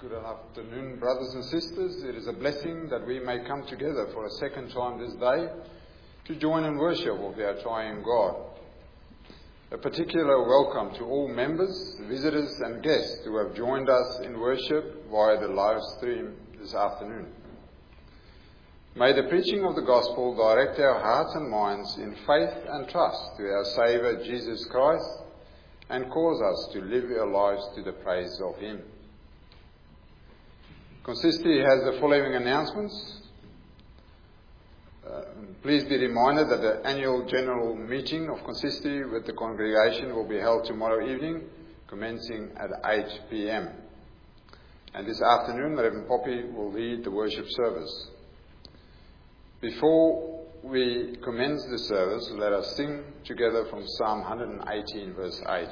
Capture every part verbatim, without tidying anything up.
Good afternoon, brothers and sisters. It is a blessing that we may come together for a second time this day to join in worship of our triune God. A particular welcome to all members, visitors and guests who have joined us in worship via the live stream this afternoon. May the preaching of the gospel direct our hearts and minds in faith and trust to our Saviour Jesus Christ and cause us to live our lives to the praise of Him. Consistory has the following announcements. Uh, please be reminded that the annual general meeting of Consistory with the congregation will be held tomorrow evening, commencing at eight p.m. And this afternoon, Reverend Poppy will lead the worship service. Before we commence the service, let us sing together from Psalm one eighteen, verse eight.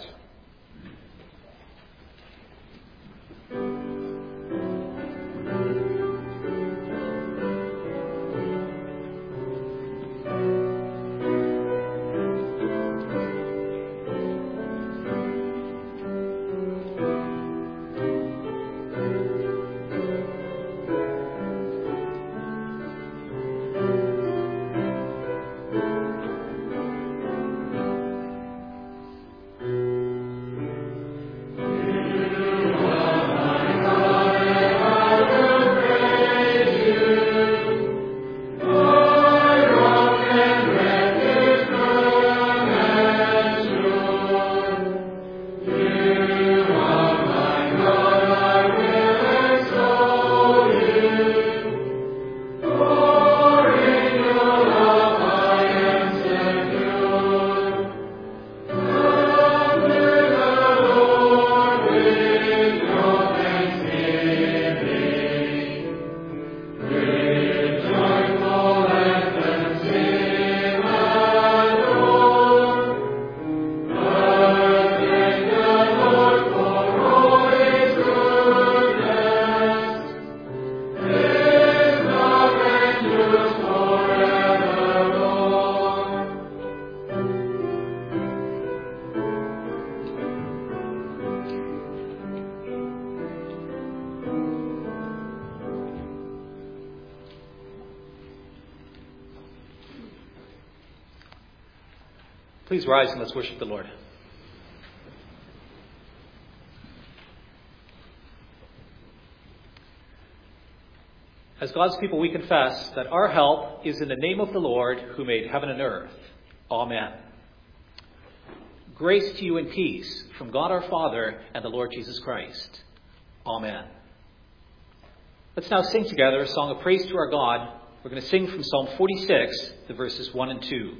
Please rise and let's worship the Lord. As God's people, we confess that our help is in the name of the Lord who made heaven and earth. Amen. Grace to you and peace from God our Father and the Lord Jesus Christ. Amen. Let's now sing together a song of praise to our God. We're going to sing from Psalm forty-six, the verses one and two.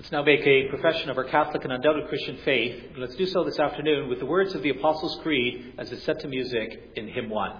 Let's now make a profession of our Catholic and undoubted Christian faith. And let's do so this afternoon with the words of the Apostles' Creed as it's set to music in hymn one.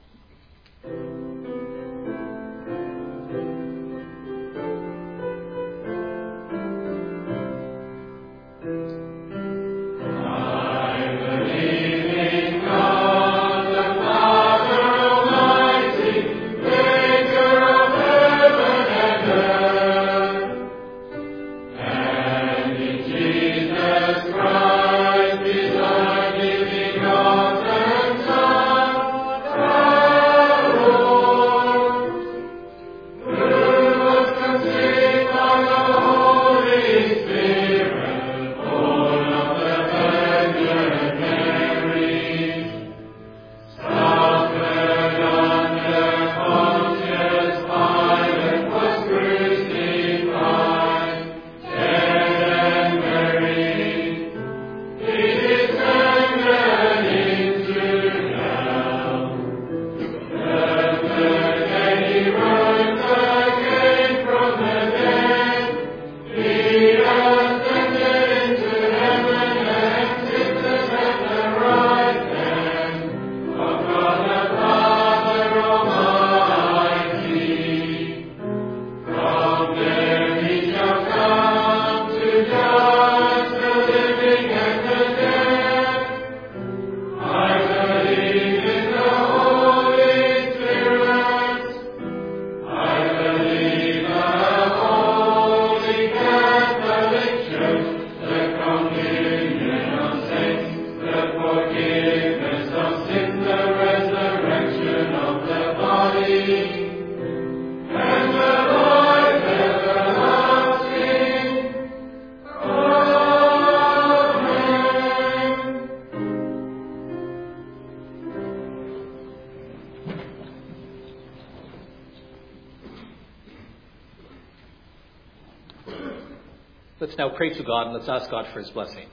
Let's now pray to God and let's ask God for his blessing.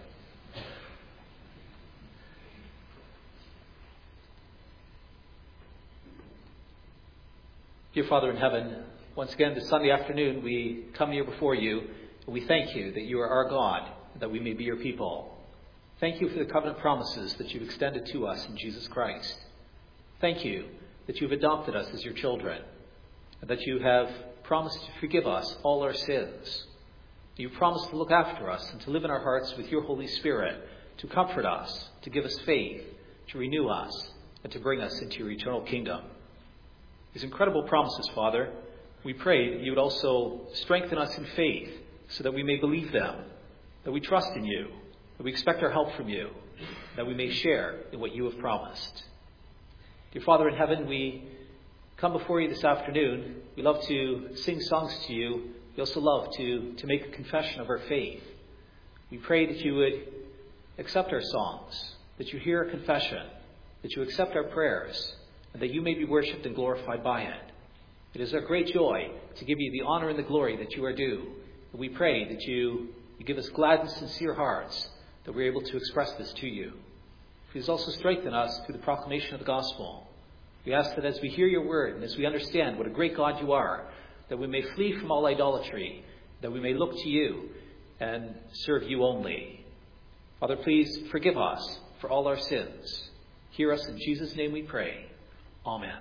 Dear Father in heaven, once again this Sunday afternoon we come here before you and we thank you that you are our God, that we may be your people. Thank you for the covenant promises that you've extended to us in Jesus Christ. Thank you that you've adopted us as your children and that you have promised to forgive us all our sins. You promise to look after us and to live in our hearts with your Holy Spirit, to comfort us, to give us faith, to renew us, and to bring us into your eternal kingdom. These incredible promises, Father, we pray that you would also strengthen us in faith so that we may believe them, that we trust in you, that we expect our help from you, that we may share in what you have promised. Dear Father in heaven, we come before you this afternoon. We love to sing songs to you. We also love to, to make a confession of our faith. We pray that you would accept our songs, that you hear our confession, that you accept our prayers, and that you may be worshipped and glorified by it. It is our great joy to give you the honor and the glory that you are due. And we pray that you, you give us glad and sincere hearts, that we're able to express this to you. Please also strengthen us through the proclamation of the gospel. We ask that as we hear your word and as we understand what a great God you are, that we may flee from all idolatry, that we may look to you and serve you only. Father, please forgive us for all our sins. Hear us in Jesus' name we pray. Amen.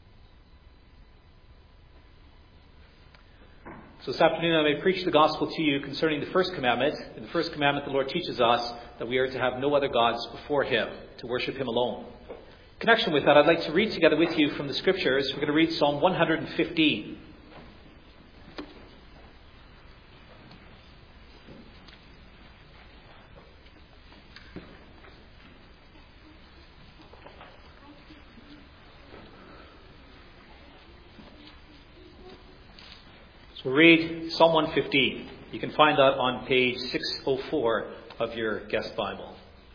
So this afternoon I may preach the gospel to you concerning the first commandment. In the first commandment the Lord teaches us that we are to have no other gods before him, to worship him alone. In connection with that, I'd like to read together with you from the scriptures. We're going to read Psalm one hundred fifteen. So we'll read Psalm one fifteen. You can find that on page six oh four of your guest Bible.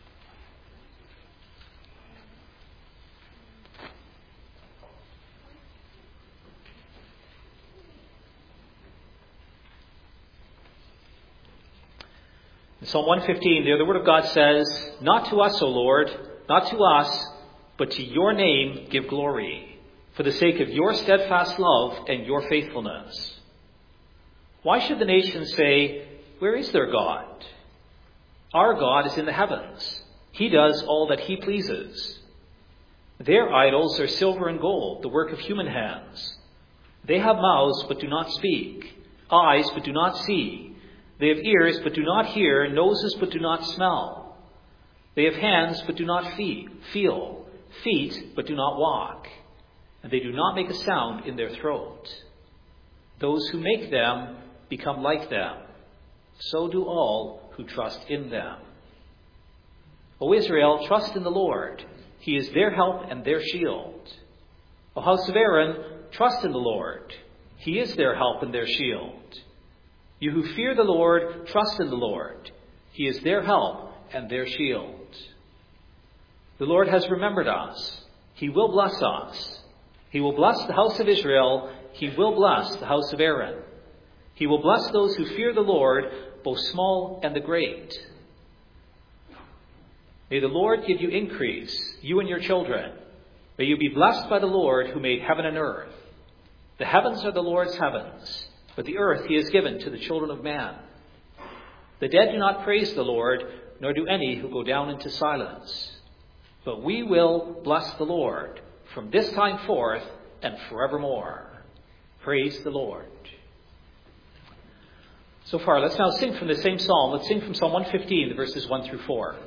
In Psalm one fifteen, there the Word of God says, "Not to us, O Lord, not to us, but to your name give glory, for the sake of your steadfast love and your faithfulness. Why should the nations say, where is their God? Our God is in the heavens. He does all that he pleases. Their idols are silver and gold, the work of human hands. They have mouths but do not speak, eyes but do not see. They have ears but do not hear, noses but do not smell. They have hands but do not feel, feet but do not walk, and they do not make a sound in their throat. Those who make them become like them. So do all who trust in them. O Israel, trust in the Lord. He is their help and their shield. O house of Aaron, trust in the Lord. He is their help and their shield. You who fear the Lord, trust in the Lord. He is their help and their shield. The Lord has remembered us. He will bless us. He will bless the house of Israel. He will bless the house of Aaron. He will bless those who fear the Lord, both small and the great. May the Lord give you increase, you and your children. May you be blessed by the Lord who made heaven and earth. The heavens are the Lord's heavens, but the earth he has given to the children of man. The dead do not praise the Lord, nor do any who go down into silence. But we will bless the Lord from this time forth and forevermore. Praise the Lord. So far, let's now sing from the same psalm. Let's sing from Psalm one fifteen, the verses one through four.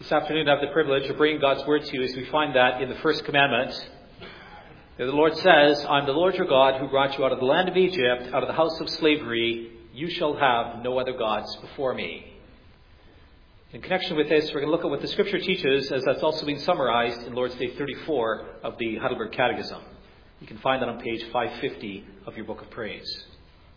This afternoon I have the privilege of bringing God's word to you as we find that in the first commandment. The Lord says, I'm the Lord your God who brought you out of the land of Egypt, out of the house of slavery. You shall have no other gods before me. In connection with this, we're going to look at what the Scripture teaches, as that's also been summarized in Lord's Day thirty-four of the Heidelberg Catechism. You can find that on page five fifty of your Book of Praise.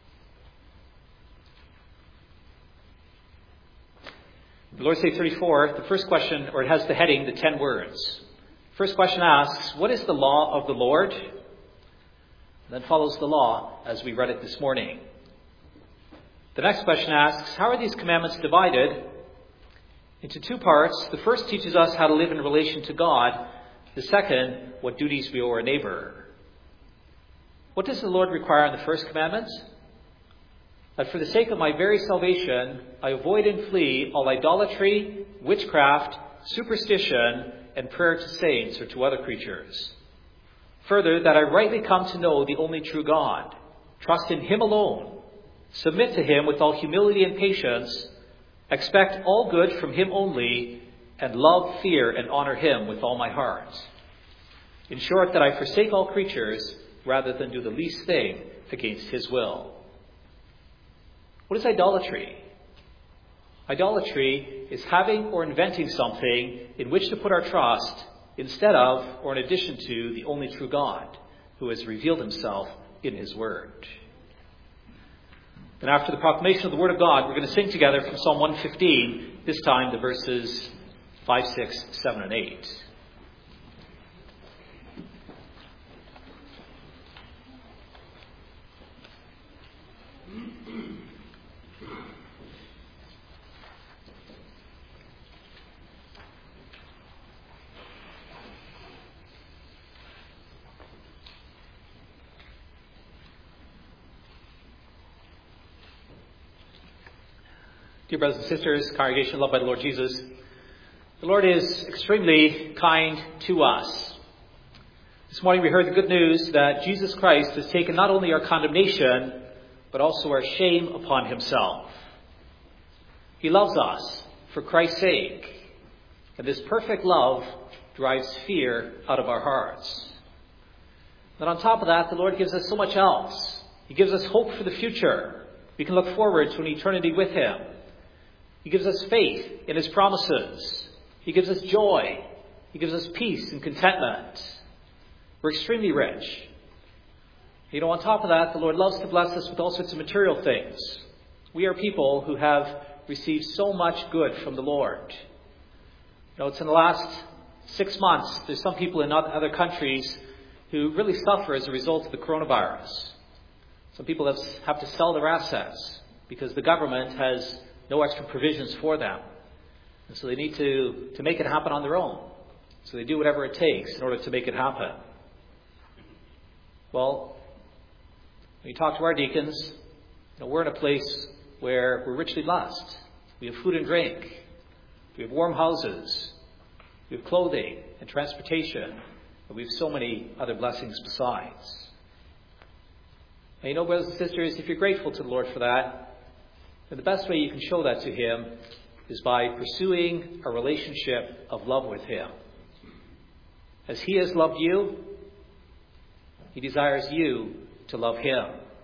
In Lord's Day thirty-four, the first question, or it has the heading, the ten words. First question asks, what is the law of the Lord? And then follows the law as we read it this morning. The next question asks, how are these commandments divided? Into two parts. The first teaches us how to live in relation to God. The second, what duties we owe our neighbor. What does the Lord require in the first commandment? That for the sake of my very salvation, I avoid and flee all idolatry, witchcraft, superstition, and prayer to saints or to other creatures. Further, that I rightly come to know the only true God, trust in Him alone, submit to Him with all humility and patience, expect all good from Him only, and love, fear, and honor Him with all my heart. In short, that I forsake all creatures rather than do the least thing against His will. What is idolatry? Idolatry is having or inventing something in which to put our trust instead of or in addition to the only true God who has revealed Himself in His Word. And after the proclamation of the Word of God, we're going to sing together from Psalm one fifteen, this time the verses five, six, seven, and eight. Dear brothers and sisters, congregation loved by the Lord Jesus, the Lord is extremely kind to us. This morning we heard the good news that Jesus Christ has taken not only our condemnation, but also our shame upon Himself. He loves us for Christ's sake, and this perfect love drives fear out of our hearts. And on top of that, the Lord gives us so much else. He gives us hope for the future. We can look forward to an eternity with Him. He gives us faith in His promises. He gives us joy. He gives us peace and contentment. We're extremely rich. You know, on top of that, the Lord loves to bless us with all sorts of material things. We are people who have received so much good from the Lord. You know, it's in the last six months, there's some people in other countries who really suffer as a result of the coronavirus. Some people have, have to sell their assets because the government has no extra provisions for them. And so they need to, to make it happen on their own. So they do whatever it takes in order to make it happen. Well, when you talk to our deacons, you know, we're in a place where we're richly blessed. We have food and drink. We have warm houses. We have clothing and transportation. And we have so many other blessings besides. And you know, brothers and sisters, if you're grateful to the Lord for that, and the best way you can show that to Him is by pursuing a relationship of love with Him. As He has loved you, He desires you to love Him.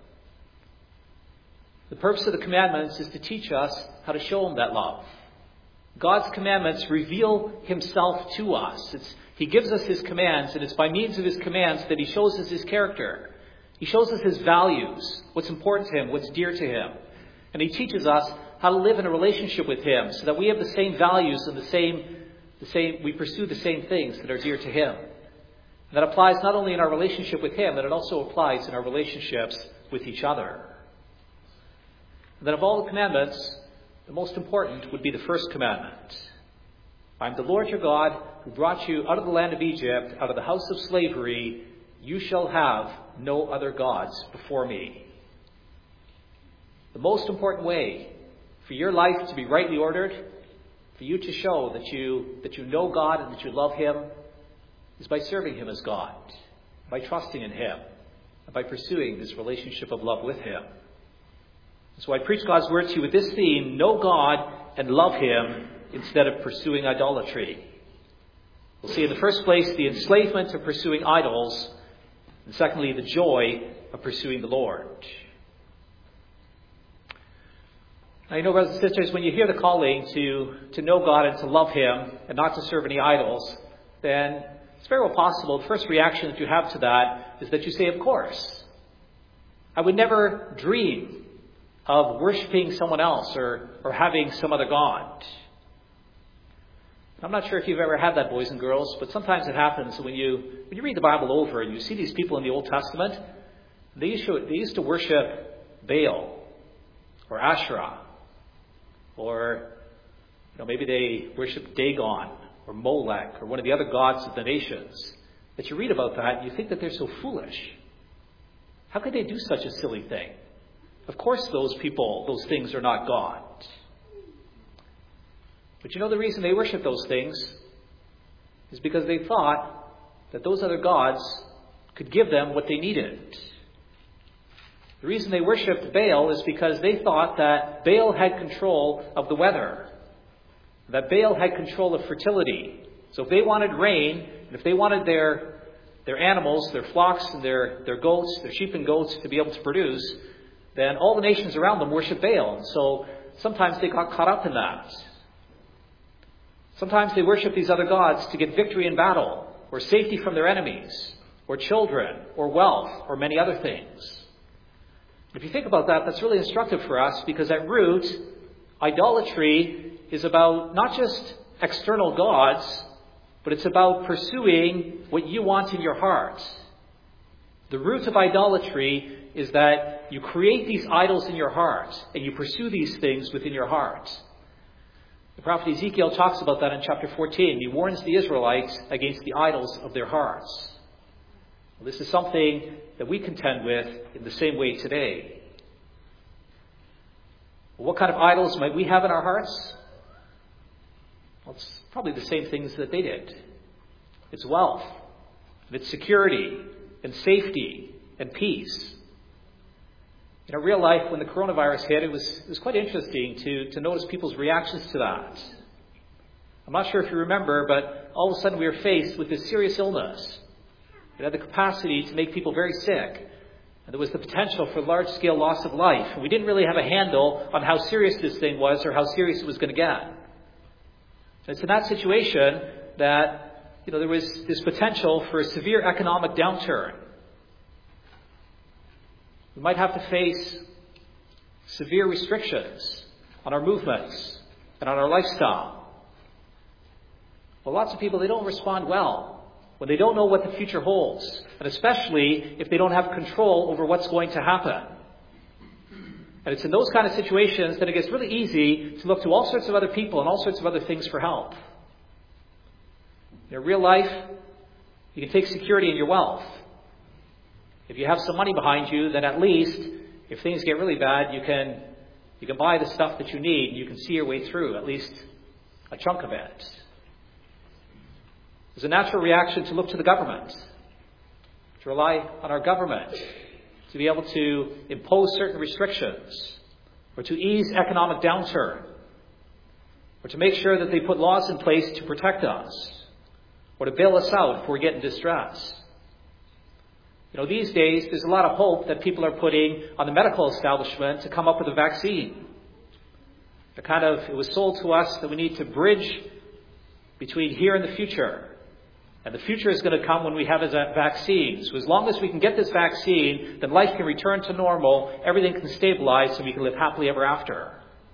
The purpose of the commandments is to teach us how to show Him that love. God's commandments reveal Himself to us. It's, he gives us His commands, and it's by means of His commands that He shows us His character. He shows us His values, what's important to Him, what's dear to Him. And He teaches us how to live in a relationship with Him so that we have the same values and the same, the same, we pursue the same things that are dear to Him. And that applies not only in our relationship with Him, but it also applies in our relationships with each other. And then of all the commandments, the most important would be the first commandment. I am the Lord your God who brought you out of the land of Egypt, out of the house of slavery. You shall have no other gods before me. The most important way for your life to be rightly ordered, for you to show that you that you know God and that you love Him, is by serving Him as God, by trusting in Him, and by pursuing this relationship of love with Him. So I preach God's word to you with this theme: know God and love Him instead of pursuing idolatry. We'll see in the first place the enslavement of pursuing idols, and secondly, the joy of pursuing the Lord. Now, you know, brothers and sisters, when you hear the calling to, to know God and to love Him and not to serve any idols, then it's very well possible the first reaction that you have to that is that you say, of course. I would never dream of worshiping someone else or, or having some other God. I'm not sure if you've ever had that, boys and girls, but sometimes it happens when you when you read the Bible over and you see these people in the Old Testament. They used to, they used to worship Baal or Asherah, or you know maybe they worshiped Dagon or Molech or one of the other gods of the nations. That you read about that and you think that they're so foolish. How could they do such a silly thing? Of course those people, those things are not God. But you know the reason they worship those things is because they thought that those other gods could give them what they needed. The reason they worshipped Baal is because they thought that Baal had control of the weather, that Baal had control of fertility. So if they wanted rain, and if they wanted their their animals, their flocks and their, their goats, their sheep and goats to be able to produce, then all the nations around them worshiped Baal. And so sometimes they got caught up in that. Sometimes they worship these other gods to get victory in battle, or safety from their enemies, or children, or wealth, or many other things. If you think about that, that's really instructive for us, because at root, idolatry is about not just external gods, but it's about pursuing what you want in your heart. The root of idolatry is that you create these idols in your heart, and you pursue these things within your heart. The prophet Ezekiel talks about that in chapter fourteen. He warns the Israelites against the idols of their hearts. Well, this is something that we contend with in the same way today. Well, what kind of idols might we have in our hearts? Well, it's probably the same things that they did. It's wealth, and it's security, and safety, and peace. In real life, when the coronavirus hit, it was, it was quite interesting to, to notice people's reactions to that. I'm not sure if you remember, but all of a sudden we were faced with this serious illness. It had the capacity to make people very sick. And there was the potential for large-scale loss of life. And we didn't really have a handle on how serious this thing was or how serious it was going to get. And it's in that situation that, you know, there was this potential for a severe economic downturn. We might have to face severe restrictions on our movements and on our lifestyle. Well, lots of people, they don't respond well when they don't know what the future holds, and especially if they don't have control over what's going to happen. And it's in those kind of situations that it gets really easy to look to all sorts of other people and all sorts of other things for help. In real life, you can take security in your wealth. If you have some money behind you, then at least, if things get really bad, you can you can buy the stuff that you need, and you can see your way through, at least a chunk of it. There's a natural reaction to look to the government, to rely on our government, to be able to impose certain restrictions, or to ease economic downturn, or to make sure that they put laws in place to protect us, or to bail us out if we're getting distress. You know, these days, there's a lot of hope that people are putting on the medical establishment to come up with a vaccine. The kind of, it was sold to us that we need to bridge between here and the future. And the future is going to come when we have a vaccine. So as long as we can get this vaccine, then life can return to normal, everything can stabilize, and we can live happily ever after.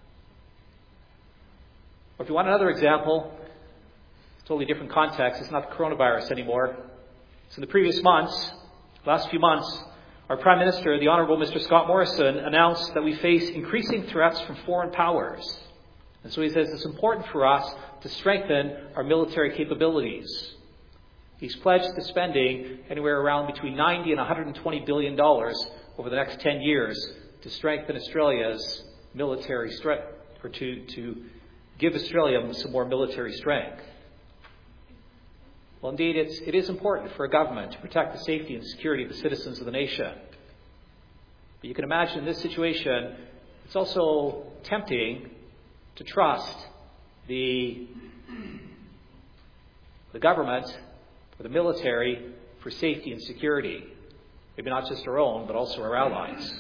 Or if you want another example, it's a totally different context. It's not the coronavirus anymore. So in the previous months, last few months, our Prime Minister, the Honourable Mister Scott Morrison, announced that we face increasing threats from foreign powers. And so he says it's important for us to strengthen our military capabilities. He's pledged to spending anywhere around between ninety and one hundred twenty billion dollars over the next ten years to strengthen Australia's military strength, or to, to give Australia some more military strength. Well, indeed, it's, it is important for a government to protect the safety and security of the citizens of the nation. But you can imagine in this situation, it's also tempting to trust the, the government or the military for safety and security. Maybe not just our own, but also our allies.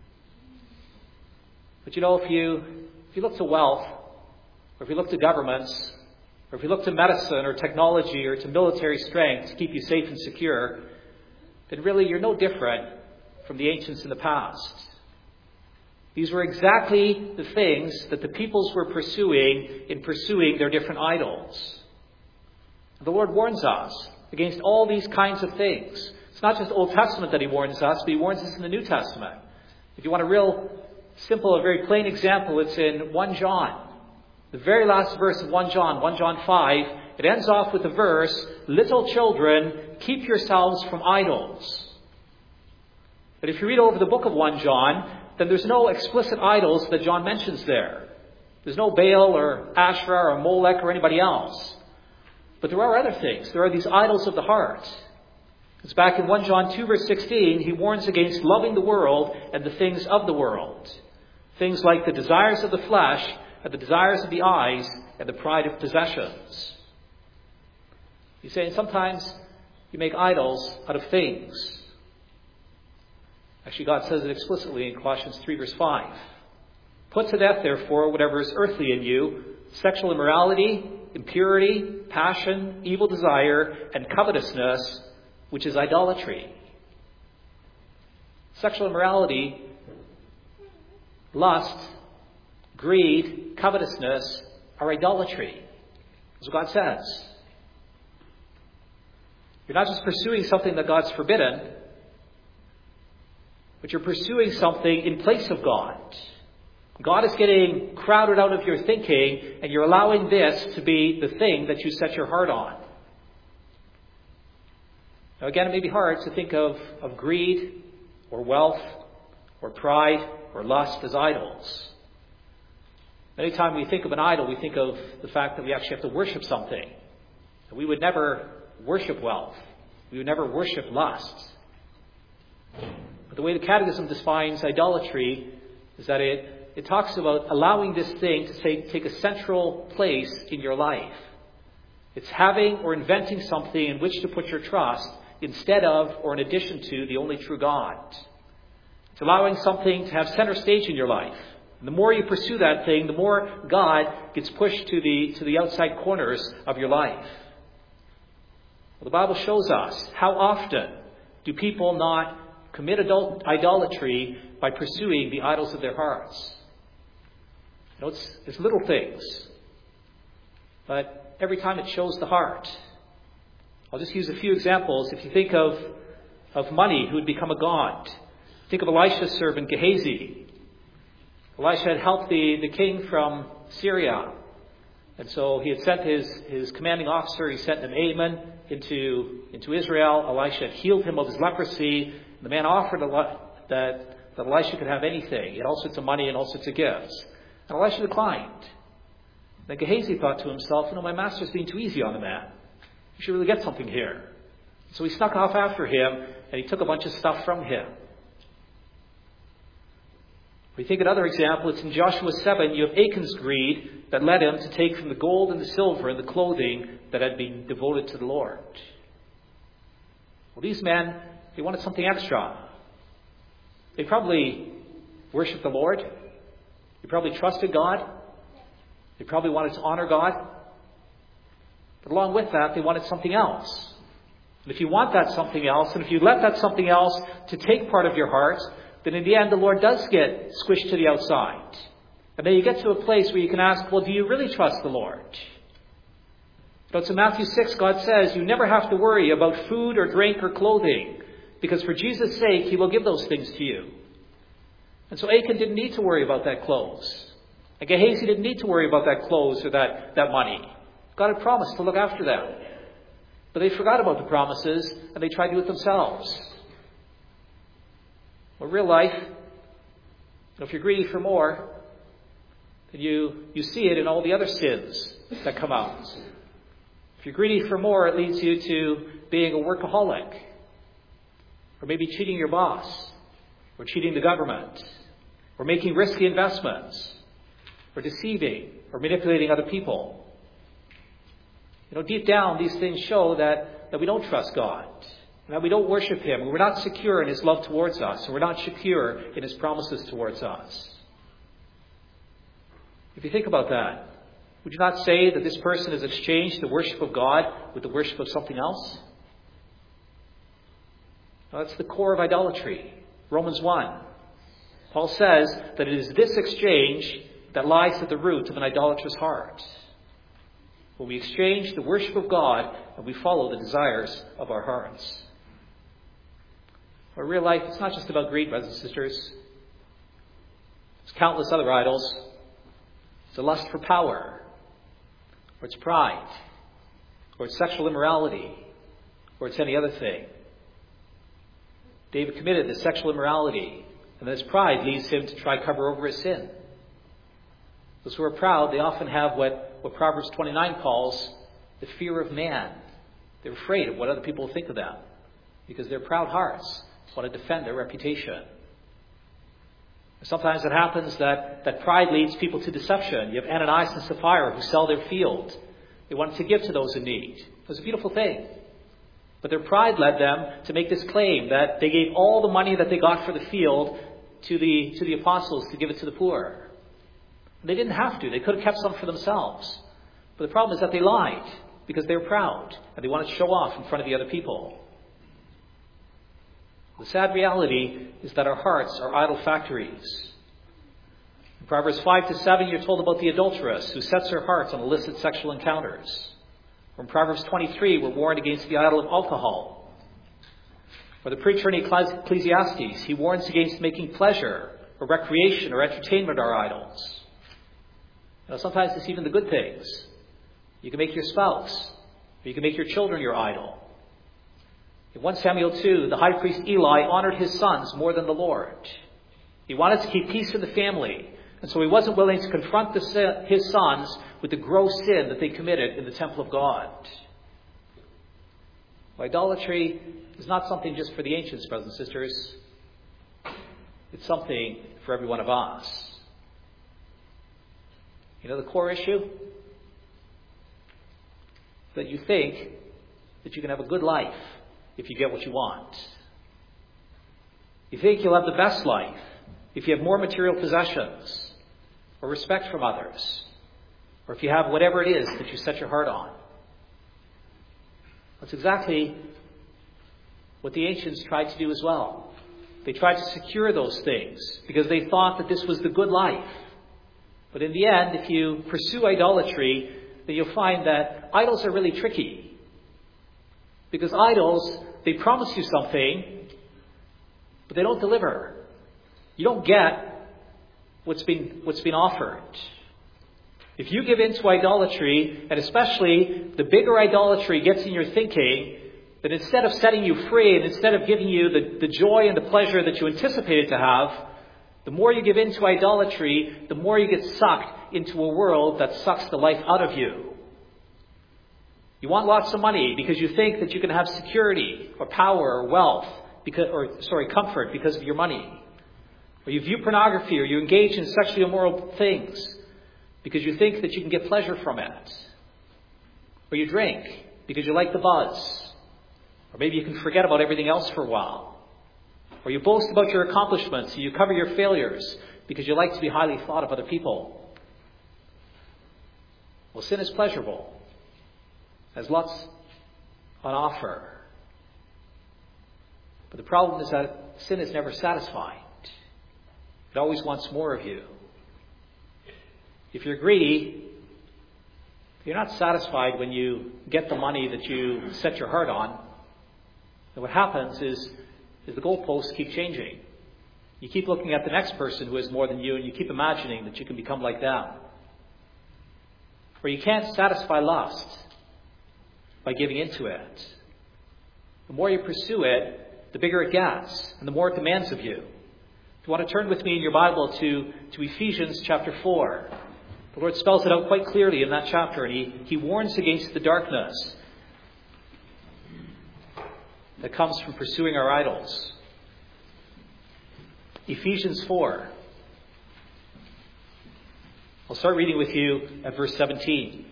But you know, if you if you look to wealth, or if you look to governments, or if you look to medicine or technology or to military strength to keep you safe and secure, then really you're no different from the ancients in the past. These were exactly the things that the peoples were pursuing in pursuing their different idols. The Lord warns us against all these kinds of things. It's not just Old Testament that he warns us, but he warns us in the New Testament. If you want a real simple, a very plain example, it's in First John. The very last verse of First John, First John five, it ends off with the verse, "Little children, keep yourselves from idols." But if you read over the book of First John, then there's no explicit idols that John mentions there. There's no Baal or Asherah or Molech or anybody else. But there are other things. There are these idols of the heart. It's back in First John two, verse sixteen, he warns against loving the world and the things of the world. Things like the desires of the flesh and the desires of the eyes and the pride of possessions. He's saying sometimes you make idols out of things. Actually, God says it explicitly in Colossians three, verse five. "Put to death, therefore, whatever is earthly in you, sexual immorality, impurity, passion, evil desire, and covetousness, which is idolatry." Sexual immorality, lust, greed, covetousness are idolatry. That's what God says. You're not just pursuing something that God's forbidden, but you're pursuing something in place of God. God is getting crowded out of your thinking, and you're allowing this to be the thing that you set your heart on. Now again, it may be hard to think of, of greed or wealth or pride or lust as idols. Anytime we think of an idol, we think of the fact that we actually have to worship something. And we would never worship wealth. We would never worship lust. But the way the Catechism defines idolatry is that it, it talks about allowing this thing to say, take a central place in your life. It's having or inventing something in which to put your trust instead of or in addition to the only true God. It's allowing something to have center stage in your life. And the more you pursue that thing, the more God gets pushed to the, to the outside corners of your life. Well, the Bible shows us how often do people not commit adult idolatry by pursuing the idols of their hearts. You know, it's, it's little things, but every time it shows the heart. I'll just use a few examples. If you think of, of money, who had become a god. Think of Elisha's servant Gehazi. Elisha had helped the, the king from Syria. And so he had sent his, his commanding officer, he sent Naaman into, into Israel. Elisha had healed him of his leprosy. The man offered a lot, that, that Elisha could have anything. He had all sorts of money and all sorts of gifts. And Elisha declined. Then Gehazi thought to himself, you know, my master's being too easy on the man. You should really get something here. So he snuck off after him, and he took a bunch of stuff from him. We think another example, it's in Joshua seven, you have Achan's greed that led him to take from the gold and the silver and the clothing that had been devoted to the Lord. Well, these men, they wanted something extra. They probably worshipped the Lord. They probably trusted God. They probably wanted to honor God. But along with that, they wanted something else. And if you want that something else, and if you let that something else to take part of your heart, then in the end, the Lord does get squished to the outside. And then you get to a place where you can ask, well, do you really trust the Lord? But in Matthew six, God says, you never have to worry about food or drink or clothing, because for Jesus' sake, he will give those things to you. And so Achan didn't need to worry about that clothes. And Gehazi didn't need to worry about that clothes or that, that money. God had promised to look after them. But they forgot about the promises, and they tried to do it themselves. Well, real life, if you're greedy for more, then you, you see it in all the other sins that come out. If you're greedy for more, it leads you to being a workaholic, or maybe cheating your boss, or cheating the government, or making risky investments, or deceiving, or manipulating other people. You know, deep down, these things show that, that we don't trust God, and that we don't worship Him, and we're not secure in His love towards us, and we're not secure in His promises towards us. If you think about that, would you not say that this person has exchanged the worship of God with the worship of something else? Well, that's the core of idolatry. Romans one. Paul says that it is this exchange that lies at the root of an idolatrous heart. When we exchange the worship of God and we follow the desires of our hearts. In real life, it's not just about greed, brothers and sisters. There's countless other idols. It's a lust for power, or it's pride, or it's sexual immorality, or it's any other thing. David committed this sexual immorality, and his pride leads him to try to cover over his sin. Those who are proud, they often have what, what Proverbs twenty-nine calls the fear of man. They're afraid of what other people think of them, because their proud hearts want to defend their reputation. Sometimes it happens that, that pride leads people to deception. You have Ananias and Sapphira who sell their field. They wanted to give to those in need. It was a beautiful thing. But their pride led them to make this claim that they gave all the money that they got for the field to the, to the apostles to give it to the poor. They didn't have to. They could have kept some for themselves. But the problem is that they lied because they were proud and they wanted to show off in front of the other people. The sad reality is that our hearts are idol factories. In Proverbs five to seven, you're told about the adulteress who sets her heart on illicit sexual encounters. Or in Proverbs twenty-three, we're warned against the idol of alcohol. Or the preacher in Ecclesiastes, he warns against making pleasure or recreation or entertainment our idols. You know, sometimes it's even the good things. You can make your spouse, or you can make your children your idol. In First Samuel two, the high priest Eli honored his sons more than the Lord. He wanted to keep peace in the family, and so he wasn't willing to confront the, his sons with the gross sin that they committed in the temple of God. Well, idolatry is not something just for the ancients, brothers and sisters. It's something for every one of us. You know the core issue? That you think that you can have a good life if you get what you want. You think you'll have the best life if you have more material possessions, or respect from others, or if you have whatever it is that you set your heart on. That's exactly what the ancients tried to do as well. They tried to secure those things because they thought that this was the good life. But in the end, if you pursue idolatry, then you'll find that idols are really tricky. Because idols, they promise you something, but they don't deliver. You don't get what's been, what's been offered. If you give in to idolatry, and especially the bigger idolatry gets in your thinking, then instead of setting you free and instead of giving you the, the joy and the pleasure that you anticipated to have, the more you give in to idolatry, the more you get sucked into a world that sucks the life out of you. You want lots of money because you think that you can have security or power or wealth, because, or sorry, comfort because of your money. Or you view pornography or you engage in sexually immoral things because you think that you can get pleasure from it. Or you drink because you like the buzz. Or maybe you can forget about everything else for a while. Or you boast about your accomplishments and you cover your failures because you like to be highly thought of other people. Well, sin is pleasurable. Has lots on offer. But the problem is that sin is never satisfied. It always wants more of you. If you're greedy, if you're not satisfied when you get the money that you set your heart on, then what happens is, is the goalposts keep changing. You keep looking at the next person who has more than you, and you keep imagining that you can become like them. Or you can't satisfy lust by giving into it. The more you pursue it, the bigger it gets, and the more it demands of you. If you want to turn with me in your Bible to, to Ephesians chapter four, the Lord spells it out quite clearly in that chapter, and he, he warns against the darkness that comes from pursuing our idols. Ephesians four. I'll start reading with you at verse seventeen.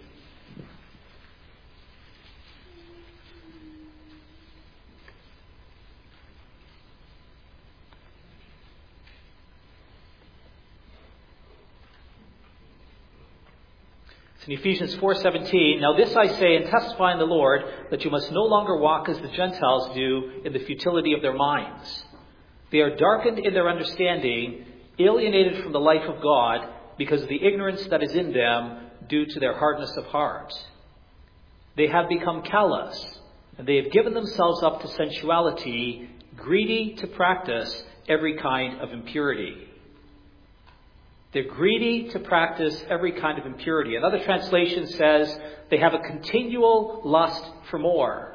In Ephesians four seventeen, now this I say and testify in the Lord, that you must no longer walk as the Gentiles do in the futility of their minds. They are darkened in their understanding, alienated from the life of God, because of the ignorance that is in them due to their hardness of heart. They have become callous, and they have given themselves up to sensuality, greedy to practice every kind of impurity. They're greedy to practice every kind of impurity. Another translation says they have a continual lust for more.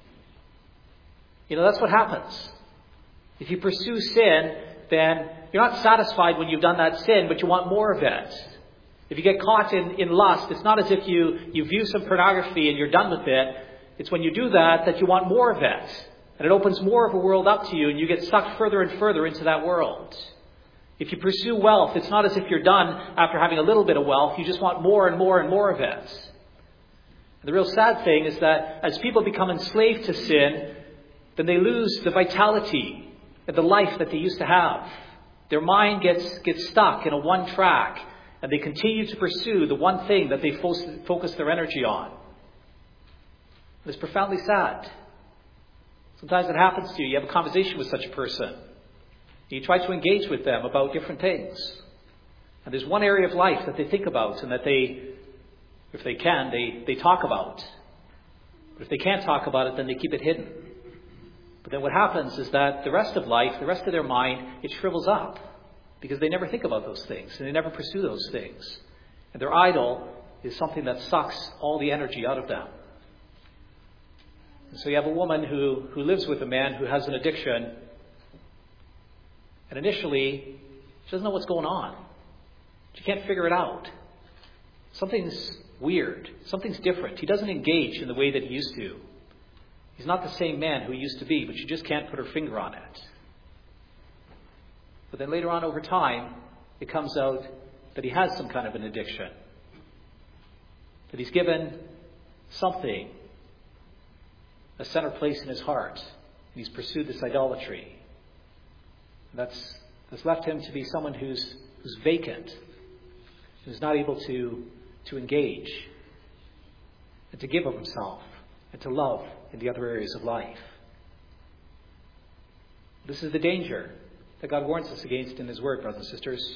You know, that's what happens. If you pursue sin, then you're not satisfied when you've done that sin, but you want more of it. If you get caught in, in lust, it's not as if you, you view some pornography and you're done with it. It's when you do that that you want more of it. And it opens more of a world up to you, and you get sucked further and further into that world. If you pursue wealth, it's not as if you're done after having a little bit of wealth. You just want more and more and more of it. And the real sad thing is that as people become enslaved to sin, then they lose the vitality and the life that they used to have. Their mind gets, gets stuck in a one track, and they continue to pursue the one thing that they fo- focus their energy on. It's profoundly sad. Sometimes it happens to you. You have a conversation with such a person. You try to engage with them about different things. And there's one area of life that they think about and that they, if they can, they, they talk about. But if they can't talk about it, then they keep it hidden. But then what happens is that the rest of life, the rest of their mind, it shrivels up because they never think about those things and they never pursue those things. And their idol is something that sucks all the energy out of them. And so you have a woman who, who lives with a man who has an addiction. And initially, she doesn't know what's going on. She can't figure it out. Something's weird. Something's different. He doesn't engage in the way that he used to. He's not the same man who he used to be, but she just can't put her finger on it. But then later on over time, it comes out that he has some kind of an addiction. That he's given something a center place in his heart. And he's pursued this idolatry. That's, that's left him to be someone who's, who's vacant, who's not able to, to engage and to give of himself and to love in the other areas of life. This is the danger that God warns us against in His Word, brothers and sisters.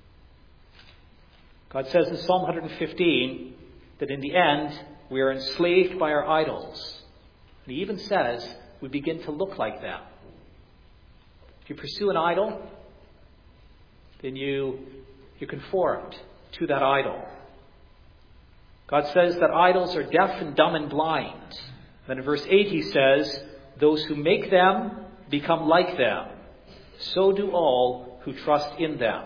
God says in Psalm one fifteen that in the end we are enslaved by our idols. And He even says we begin to look like them. If you pursue an idol, then you, you're conformed to that idol. God says that idols are deaf and dumb and blind. Then in verse eight He says, those who make them become like them. So do all who trust in them.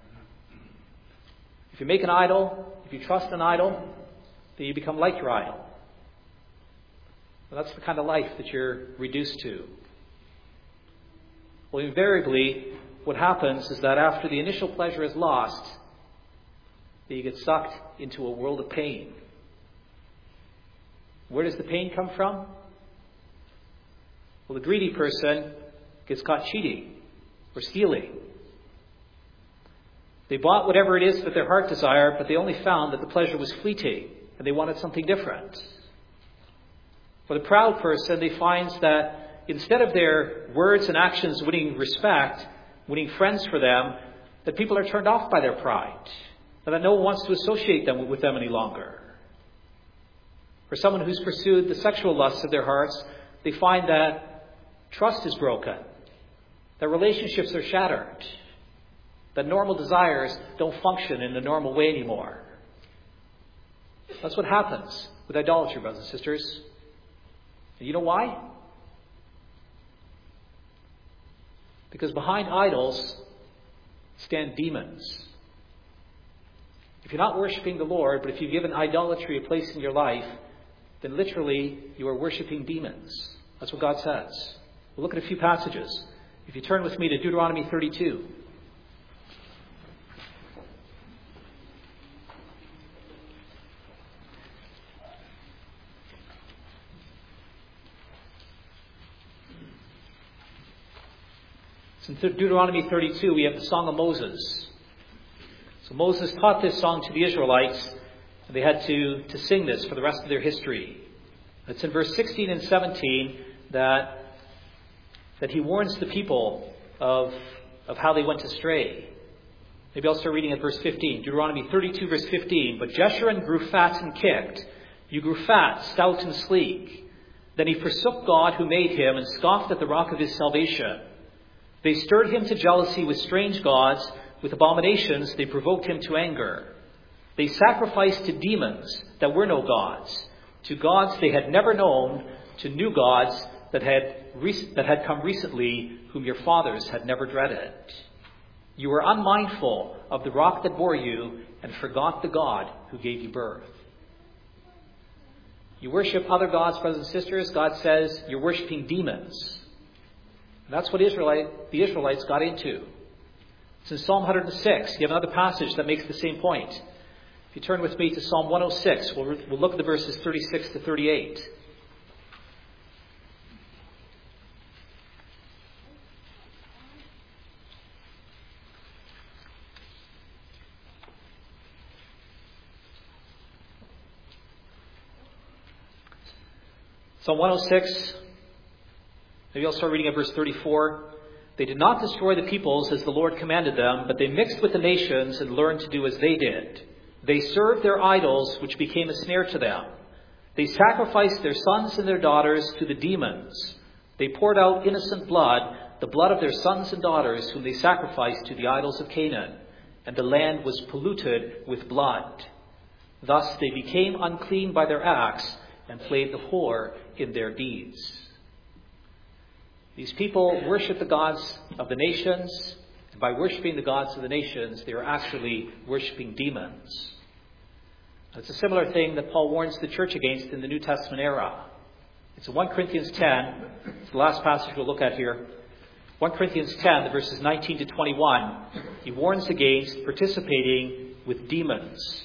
If you make an idol, if you trust an idol, then you become like your idol. And that's the kind of life that you're reduced to. Well, invariably, what happens is that after the initial pleasure is lost, that you get sucked into a world of pain. Where does the pain come from? Well, the greedy person gets caught cheating or stealing. They bought whatever it is that their heart desired, but they only found that the pleasure was fleeting, and they wanted something different. For the proud person, they find that instead of their words and actions winning respect, winning friends for them, that people are turned off by their pride, and that no one wants to associate them with them any longer. For someone who's pursued the sexual lusts of their hearts, they find that trust is broken, that relationships are shattered, that normal desires don't function in a normal way anymore. That's what happens with idolatry, brothers and sisters. And you know why? Because behind idols stand demons. If you're not worshiping the Lord, but if you've given idolatry a place in your life, then literally you are worshiping demons. That's what God says. We'll look at a few passages. If you turn with me to Deuteronomy thirty-two. So in Deuteronomy thirty-two, we have the Song of Moses. So Moses taught this song to the Israelites, and they had to, to sing this for the rest of their history. It's in verse sixteen and seventeen that, that he warns the people of, of how they went astray. Maybe I'll start reading at verse fifteen. Deuteronomy thirty-two, verse fifteen. But Jeshurun grew fat and kicked. You grew fat, stout and sleek. Then he forsook God who made him and scoffed at the rock of his salvation. They stirred him to jealousy with strange gods. With abominations they provoked him to anger. They sacrificed to demons that were no gods, to gods they had never known, to new gods that had, rec- that had come recently, whom your fathers had never dreaded. You were unmindful of the rock that bore you and forgot the God who gave you birth. You worship other gods, brothers and sisters. God says you're worshiping demons. And that's what Israelite, the Israelites got into. It's in Psalm one hundred six. You have another passage that makes the same point. If you turn with me to Psalm one oh six, we'll, we'll look at the verses thirty-six to thirty-eight. Psalm one oh six, maybe I'll start reading at verse thirty-four. They did not destroy the peoples as the Lord commanded them, but they mixed with the nations and learned to do as they did. They served their idols, which became a snare to them. They sacrificed their sons and their daughters to the demons. They poured out innocent blood, the blood of their sons and daughters, whom they sacrificed to the idols of Canaan, and the land was polluted with blood. Thus they became unclean by their acts and played the whore in their deeds. These people worship the gods of the nations, and by worshiping the gods of the nations, they are actually worshiping demons. It's a similar thing that Paul warns the church against in the New Testament era. It's in First Corinthians ten. It's the last passage we'll look at here. First Corinthians ten, the verses nineteen to twenty-one. He warns against participating with demons.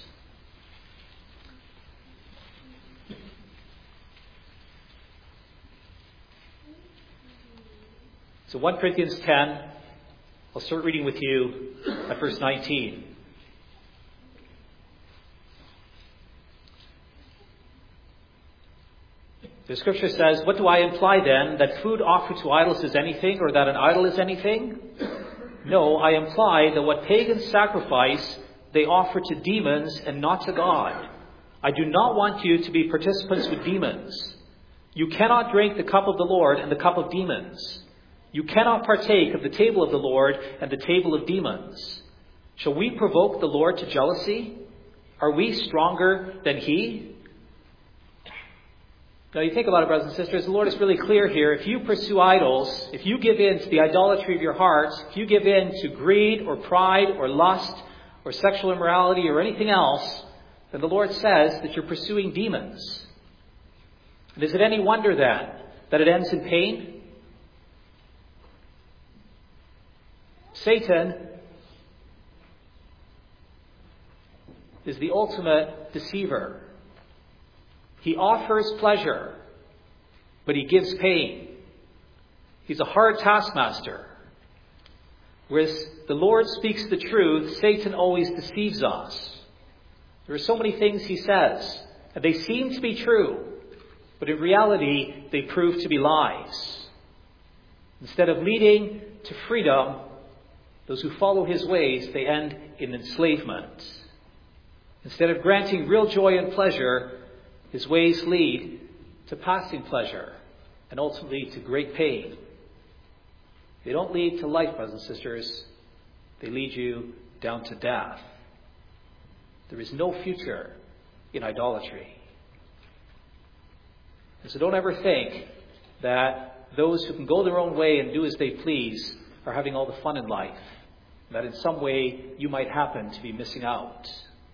So First Corinthians ten, I'll start reading with you at verse nineteen. The scripture says, "What do I imply then? That food offered to idols is anything, or that an idol is anything? No, I imply that what pagans sacrifice, they offer to demons and not to God. I do not want you to be participants with demons. You cannot drink the cup of the Lord and the cup of demons. You cannot partake of the table of the Lord and the table of demons. Shall we provoke the Lord to jealousy? Are we stronger than He?" Now you think about it, brothers and sisters, the Lord is really clear here. If you pursue idols, if you give in to the idolatry of your heart, if you give in to greed or pride or lust or sexual immorality or anything else, then the Lord says that you're pursuing demons. And is it any wonder then that it ends in pain? Satan is the ultimate deceiver. He offers pleasure, but he gives pain. He's a hard taskmaster. Whereas the Lord speaks the truth, Satan always deceives us. There are so many things he says, and they seem to be true, but in reality, they prove to be lies. Instead of leading to freedom, those who follow his ways, they end in enslavement. Instead of granting real joy and pleasure, his ways lead to passing pleasure and ultimately to great pain. They don't lead to life, brothers and sisters. They lead you down to death. There is no future in idolatry. And so don't ever think that those who can go their own way and do as they please are having all the fun in life. That in some way you might happen to be missing out.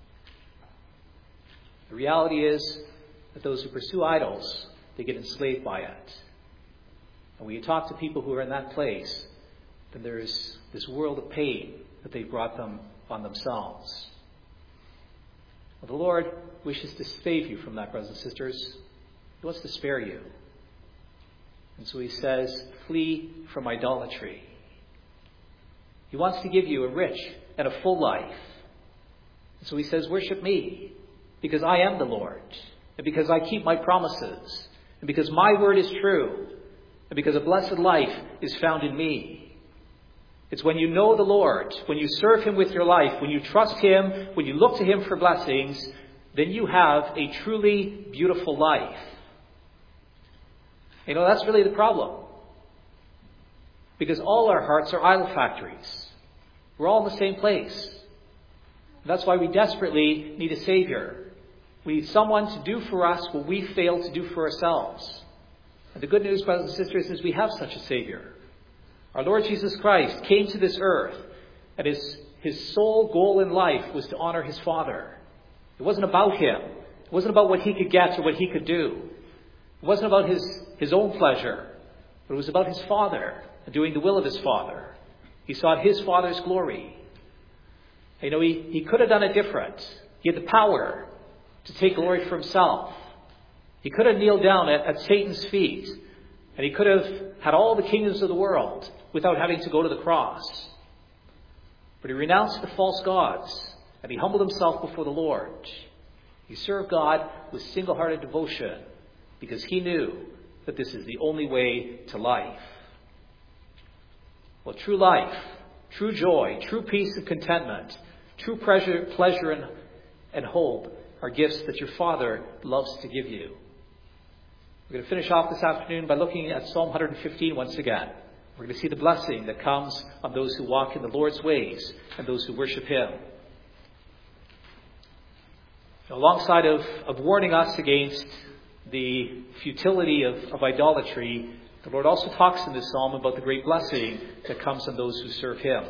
The reality is that those who pursue idols, they get enslaved by it. And when you talk to people who are in that place, then there is this world of pain that they've brought them on themselves. Well, the Lord wishes to save you from that, brothers and sisters. He wants to spare you. And so he says, flee from idolatry. He wants to give you a rich and a full life. And so he says, worship me, because I am the Lord, and because I keep my promises, and because my word is true, and because a blessed life is found in me. It's when you know the Lord, when you serve him with your life, when you trust him, when you look to him for blessings, then you have a truly beautiful life. You know, that's really the problem. Because all our hearts are idol factories. We're all in the same place. That's why we desperately need a Savior. We need someone to do for us what we fail to do for ourselves. And the good news, brothers and sisters, is we have such a Savior. Our Lord Jesus Christ came to this earth, and his, his sole goal in life was to honor his Father. It wasn't about him. It wasn't about what he could get or what he could do. It wasn't about his, his own pleasure, but it was about his Father and doing the will of his Father. He sought his Father's glory. You know, he, he could have done it different. He had the power to take glory for himself. He could have kneeled down at, at Satan's feet, and he could have had all the kingdoms of the world without having to go to the cross. But he renounced the false gods, and he humbled himself before the Lord. He served God with single-hearted devotion because he knew that this is the only way to life. Well, true life, true joy, true peace and contentment, true pleasure, pleasure and, and hope are gifts that your Father loves to give you. We're going to finish off this afternoon by looking at Psalm one fifteen once again. We're going to see the blessing that comes on those who walk in the Lord's ways and those who worship him. Alongside of, of warning us against the futility of, of idolatry, the Lord also talks in this psalm about the great blessing that comes on those who serve him.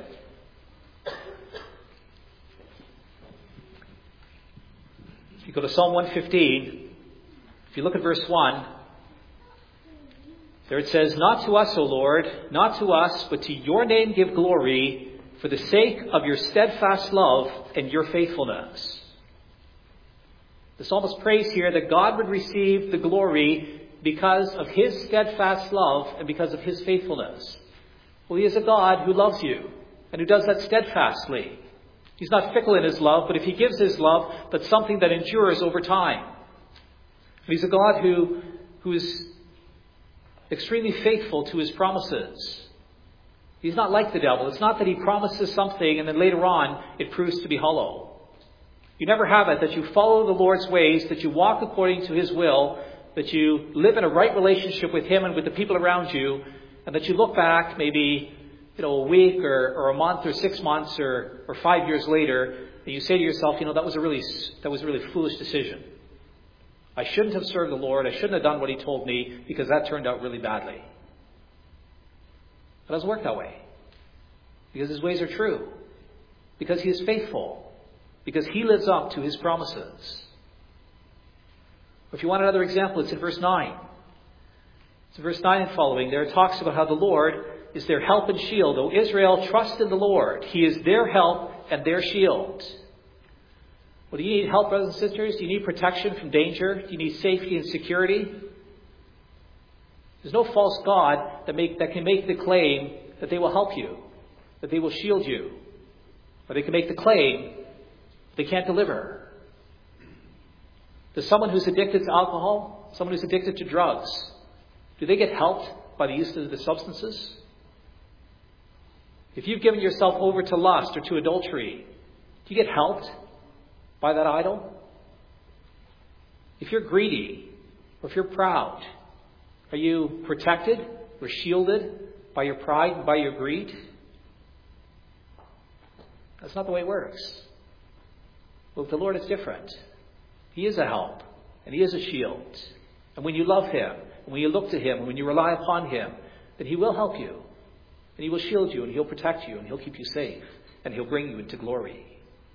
If you go to Psalm one fifteen, if you look at verse one, there it says, "Not to us, O Lord, not to us, but to your name give glory, for the sake of your steadfast love and your faithfulness." The psalmist prays here that God would receive the glory because of his steadfast love and because of his faithfulness. Well, he is a God who loves you and who does that steadfastly. He's not fickle in his love, but if he gives his love, that's something that endures over time. And he's a God who, who is extremely faithful to his promises. He's not like the devil. It's not that he promises something and then later on it proves to be hollow. You never have it that you follow the Lord's ways, that you walk according to his will, that you live in a right relationship with him and with the people around you, and that you look back maybe, you know, a week or, or a month or six months or, or five years later, and you say to yourself, you know, that was a really that was a really foolish decision. I shouldn't have served the Lord. I shouldn't have done what he told me because that turned out really badly. It doesn't work that way. Because his ways are true. Because he is faithful. Because he lives up to his promises. If you want another example, it's in verse nine. It's in verse nine and following. There it talks about how the Lord is their help and shield. O Israel, trust in the Lord. He is their help and their shield. Well, do you need help, brothers and sisters? Do you need protection from danger? Do you need safety and security? There's no false god that, make, that can make the claim that they will help you, that they will shield you. Or they can make the claim they can't deliver. Does someone who's addicted to alcohol, someone who's addicted to drugs, do they get helped by the use of the substances? If you've given yourself over to lust or to adultery, do you get helped by that idol? If you're greedy or if you're proud, are you protected or shielded by your pride and by your greed? That's not the way it works. Well, with the Lord it's different. He is a help and he is a shield. And when you love him, and when you look to him, and when you rely upon him, then he will help you. And he will shield you, and he'll protect you, and he'll keep you safe, and he'll bring you into glory.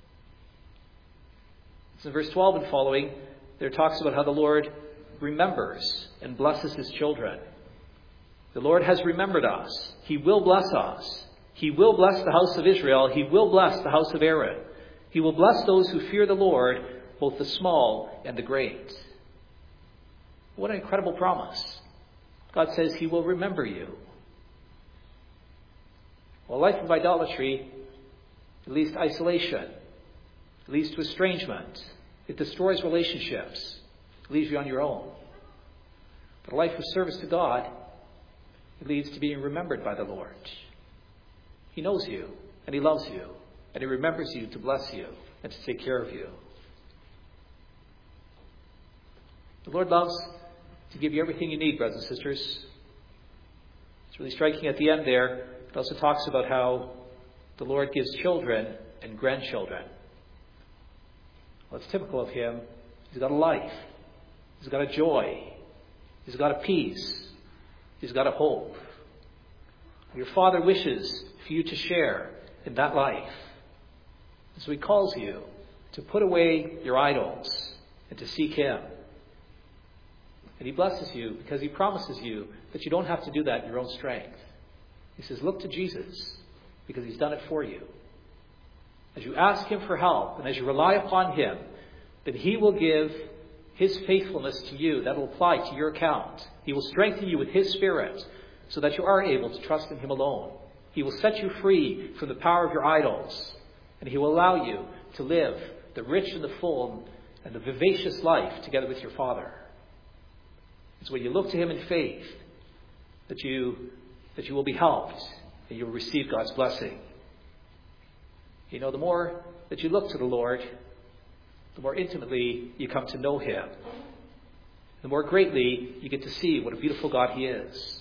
So in verse twelve and following, there talks about how the Lord remembers and blesses his children. The Lord has remembered us. He will bless us. He will bless the house of Israel. He will bless the house of Aaron. He will bless those who fear the Lord, both the small and the great. What an incredible promise. God says he will remember you. Well, a life of idolatry, it leads to isolation. It leads to estrangement. It destroys relationships. It leaves you on your own. But a life of service to God, it leads to being remembered by the Lord. He knows you, and He loves you, and He remembers you to bless you and to take care of you. The Lord loves to give you everything you need, brothers and sisters. It's really striking at the end there. It also talks about how the Lord gives children and grandchildren. Well, it's typical of Him. He's got a life. He's got a joy. He's got a peace. He's got a hope. Your Father wishes for you to share in that life. And so He calls you to put away your idols and to seek Him. And He blesses you because He promises you that you don't have to do that in your own strength. He says, look to Jesus because He's done it for you. As you ask Him for help and as you rely upon Him, then He will give His faithfulness to you. That will apply to your account. He will strengthen you with His Spirit so that you are able to trust in Him alone. He will set you free from the power of your idols. And He will allow you to live the rich and the full and the vivacious life together with your Father. It's when you look to Him in faith that you, that you will be helped and you will receive God's blessing. You know, the more that you look to the Lord, the more intimately you come to know Him. The more greatly you get to see what a beautiful God He is.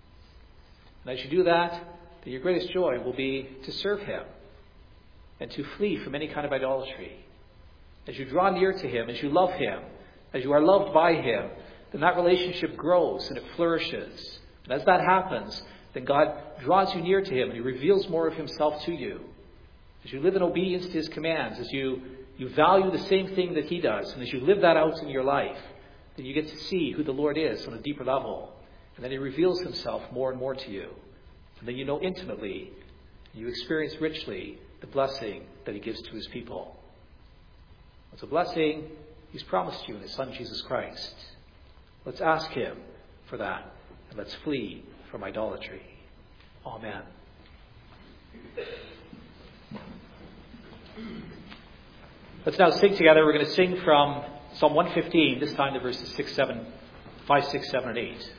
And as you do that, then your greatest joy will be to serve Him and to flee from any kind of idolatry. As you draw near to Him, as you love Him, as you are loved by Him, then that relationship grows and it flourishes. And as that happens, then God draws you near to Him and He reveals more of Himself to you. As you live in obedience to His commands, as you, you value the same thing that He does, and as you live that out in your life, then you get to see who the Lord is on a deeper level. And then He reveals Himself more and more to you. And then you know intimately, you experience richly the blessing that He gives to His people. It's a blessing He's promised you in His Son, Jesus Christ. Let's ask Him for that, and let's flee from idolatry. Amen. Let's now sing together. We're going to sing from Psalm one fifteen, this time to verses six, seven, five, six, seven, and eight.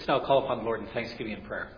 Let's now call upon the Lord in thanksgiving and prayer.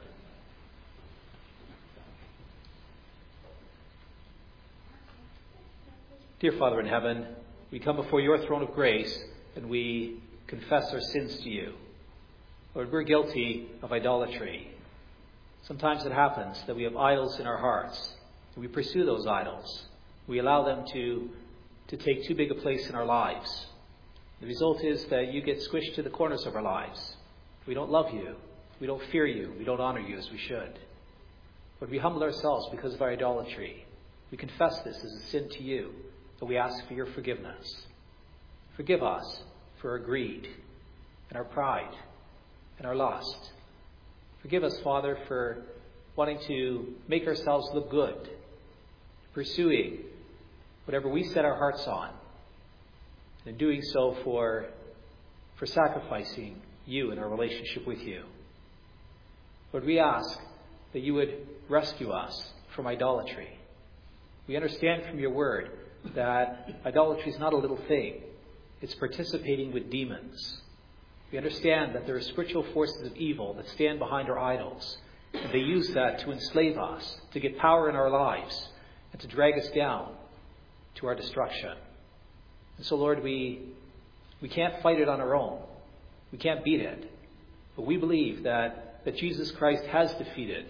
Dear Father in heaven, we come before your throne of grace and we confess our sins to you. Lord, we're guilty of idolatry. Sometimes it happens that we have idols in our hearts, and we pursue those idols. We allow them to, to take too big a place in our lives. The result is that you get squished to the corners of our lives. We don't love you. We don't fear you. We don't honor you as we should. But we humble ourselves because of our idolatry. We confess this as a sin to you, and we ask for your forgiveness. Forgive us for our greed and our pride and our lust. Forgive us, Father, for wanting to make ourselves look good, pursuing whatever we set our hearts on, and doing so for, for sacrificing you and our relationship with you. Lord, we ask that you would rescue us from idolatry. We understand from your word that idolatry is not a little thing. It's participating with demons. We understand that there are spiritual forces of evil that stand behind our idols, and they use that to enslave us, to get power in our lives, and to drag us down to our destruction. And so, Lord, we, we can't fight it on our own. We can't beat it. But we believe that, that Jesus Christ has defeated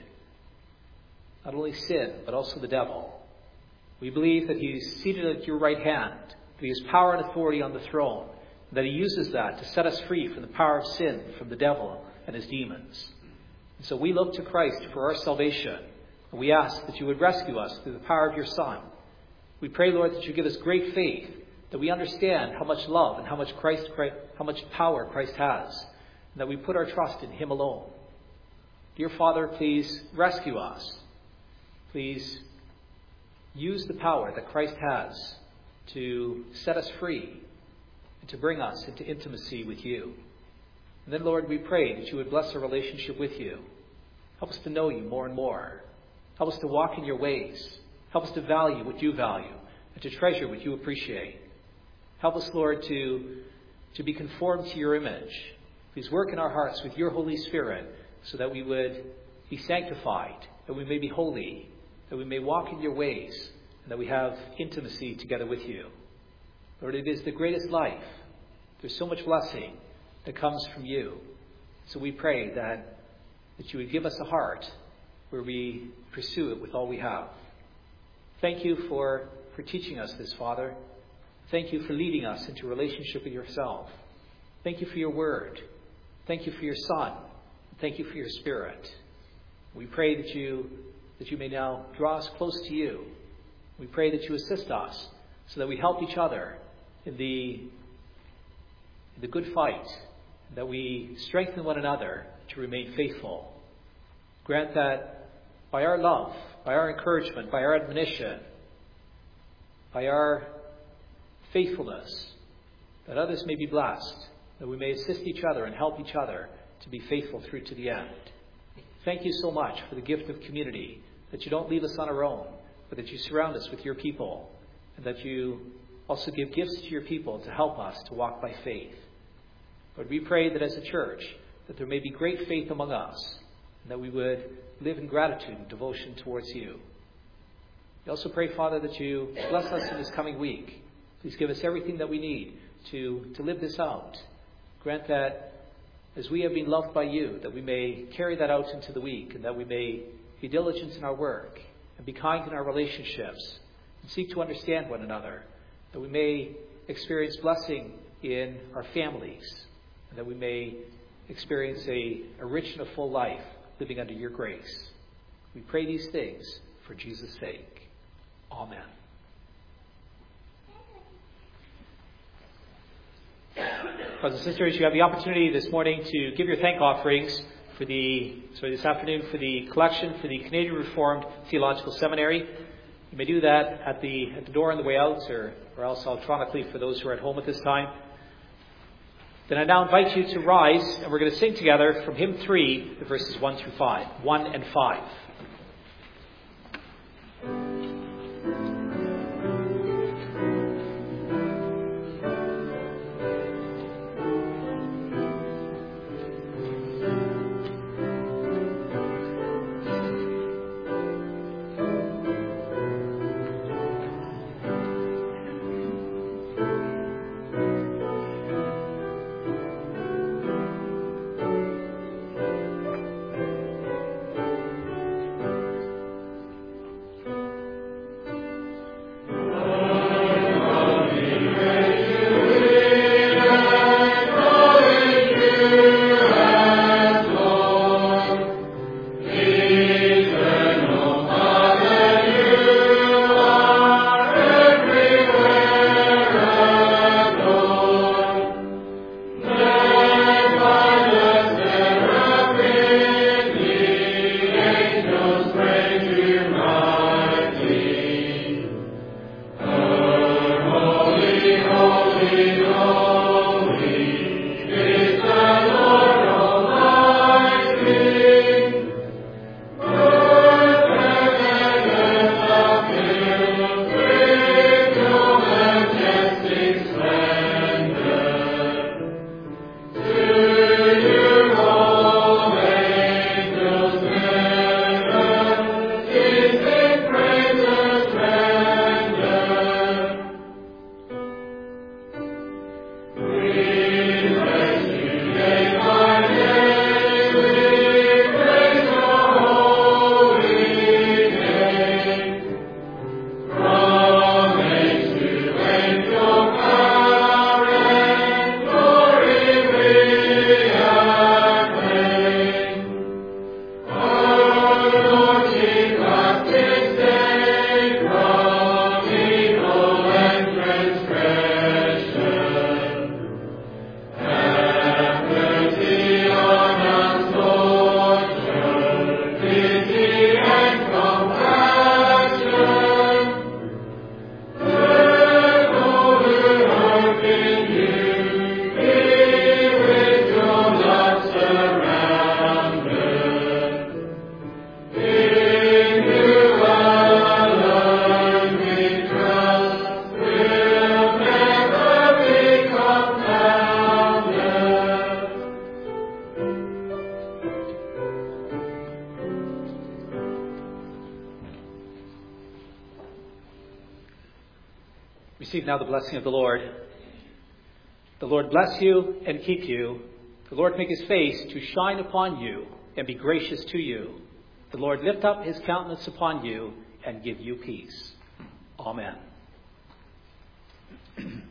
not only sin, but also the devil. We believe that he's seated at your right hand, that he has power and authority on the throne, and that he uses that to set us free from the power of sin, from the devil and his demons. And so we look to Christ for our salvation, and we ask that you would rescue us through the power of your Son. We pray, Lord, that you give us great faith, that we understand how much love and how much Christ, how much power Christ has, and that we put our trust in him alone. Dear Father, please rescue us. Please use the power that Christ has to set us free and to bring us into intimacy with you. And then, Lord, we pray that you would bless our relationship with you. Help us to know you more and more. Help us to walk in your ways. Help us to value what you value and to treasure what you appreciate. Help us, Lord, to, to be conformed to your image. Please work in our hearts with your Holy Spirit so that we would be sanctified, that we may be holy, that we may walk in your ways, and that we have intimacy together with you. Lord, it is the greatest life. There's so much blessing that comes from you. So we pray that, that you would give us a heart where we pursue it with all we have. Thank you for, for teaching us this, Father. Thank you for leading us into a relationship with yourself. Thank you for your word. Thank you for your Son. Thank you for your Spirit. We pray that you, that you may now draw us close to you. We pray that you assist us so that we help each other in the, in the good fight, that we strengthen one another to remain faithful. Grant that by our love, by our encouragement, by our admonition, by our faithfulness, that others may be blessed, that we may assist each other and help each other to be faithful through to the end. Thank you so much for the gift of community, that you don't leave us on our own, but that you surround us with your people, and that you also give gifts to your people to help us to walk by faith. Lord, we pray that as a church, that there may be great faith among us, and that we would live in gratitude and devotion towards you. We also pray, Father, that you bless us in this coming week. Please give us everything that we need to, to live this out. Grant that as we have been loved by you, that we may carry that out into the week, and that we may be diligent in our work and be kind in our relationships and seek to understand one another, that we may experience blessing in our families, and that we may experience a, a rich and a full life living under your grace. We pray these things for Jesus' sake. Amen. Brothers and sisters, you have the opportunity this morning to give your thank offerings for the, sorry, this afternoon for the collection for the Canadian Reformed Theological Seminary. You may do that at the at the door on the way out, or, or else electronically for those who are at home at this time. Then I now invite you to rise, and we're going to sing together from hymn three, the verses one through five, one and five. Receive now the blessing of the Lord. The Lord bless you and keep you. The Lord make his face to shine upon you and be gracious to you. The Lord lift up his countenance upon you and give you peace. Amen.